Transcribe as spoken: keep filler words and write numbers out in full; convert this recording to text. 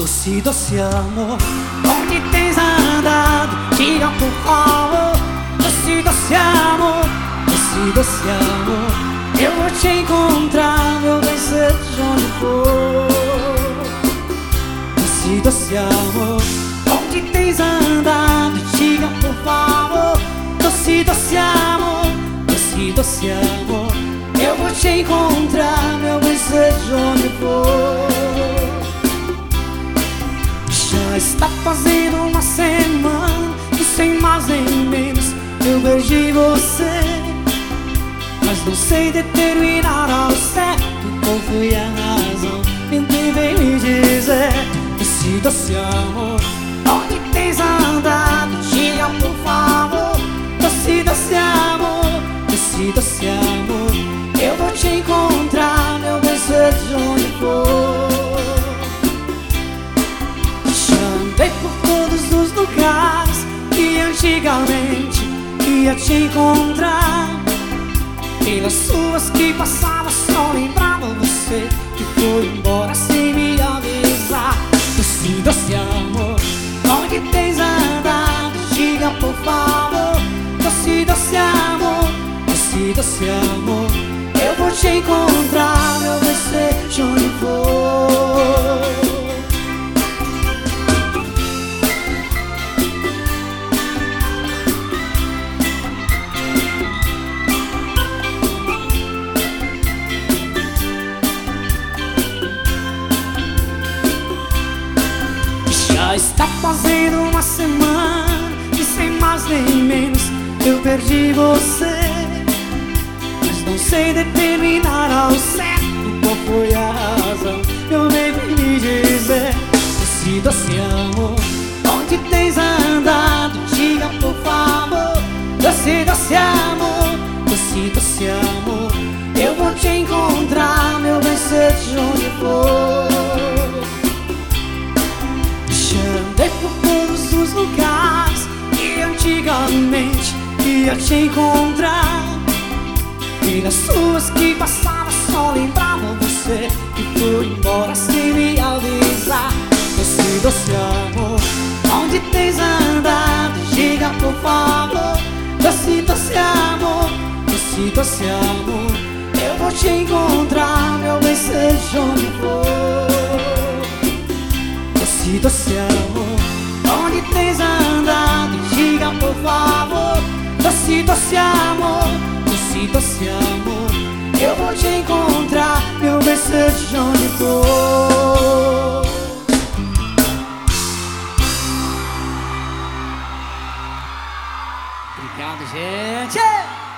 Doce, doce amor, onde tens andado? Diga por favor. Doce, doce amor, doce, doce amor, eu vou te encontrar, meu bem, seja onde for. Doce, doce amor, onde tens andado? Diga por favor. Doce, doce amor, doce, doce amor, eu vou te encontrar, meu bem, seja onde for. Já está fazendo uma semana que sem mais nem menos eu beijei você, mas não sei determinar ao certo qual foi a razão. Então vem me dizer, doce, doce amor, onde tens andado? Diga por favor. Doce, doce amor, doce, doce amor, eu vou te encontrar, meu bem, seja onde for. Por todos os lugares que antigamente ia te encontrar, pelas ruas que passava só lembrava você, que foi embora sem me avisar. Doce, doce amor, onde tens andado? Diga por favor. Doce, doce amor, doce, doce amor, eu vou te encontrar, meu bem, seja onde for. Já está fazendo uma semana e sem mais nem menos eu perdi você, mas não sei determinar ao certo qual foi a razão. Eu nem vim me dizer, doce, doce amor, onde tens andado? Diga por favor. Doce, doce amor, doce, doce amor, eu vou te encontrar, meu bem, seja onde for. Andei por todos os lugares que antigamente ia te encontrar, pelas ruas que passava só lembrava você, que foi embora sem me avisar. Doce, doce amor, onde tens andado? Diga por favor. Doce, doce amor, doce, doce amor, eu vou te encontrar, meu bem, seja onde for. Doce, doce amor, onde tens andado? Diga por favor. Doce, doce amor, doce, doce amor, eu vou te encontrar, meu bem, seja onde for. Obrigado, gente.